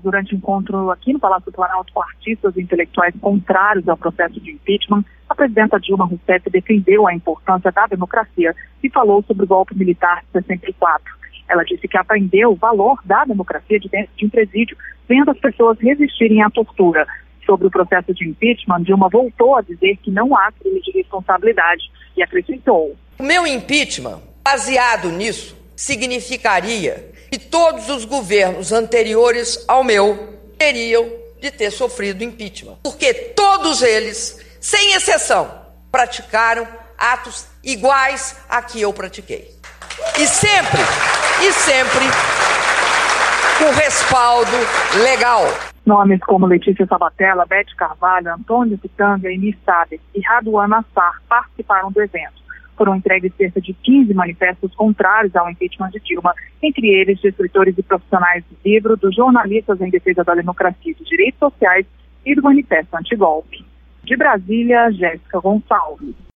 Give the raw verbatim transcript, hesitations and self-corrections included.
durante encontro aqui no Palácio do Planalto com artistas e intelectuais contrários ao processo de impeachment, a presidenta Dilma Rousseff defendeu a importância da democracia e falou sobre o golpe militar de sessenta e quatro. Ela disse que aprendeu o valor da democracia de dentro de um presídio, vendo as pessoas resistirem à tortura. Sobre o processo de impeachment, Dilma voltou a dizer que não há crime de responsabilidade e acrescentou: o meu impeachment, baseado nisso, significaria que todos os governos anteriores ao meu teriam de ter sofrido impeachment. Porque todos eles, sem exceção, praticaram atos iguais a que eu pratiquei. E sempre, e sempre com respaldo legal. Nomes como Letícia Sabatella, Beth Carvalho, Antônio Pitanga, Enis Saber e Raduan Nassar participaram do evento. Foram entregues cerca de quinze manifestos contrários ao impeachment de Dilma, entre eles de escritores e profissionais do livro, dos jornalistas em defesa da democracia e dos direitos sociais e do manifesto antigolpe. De Brasília, Jéssica Gonçalves.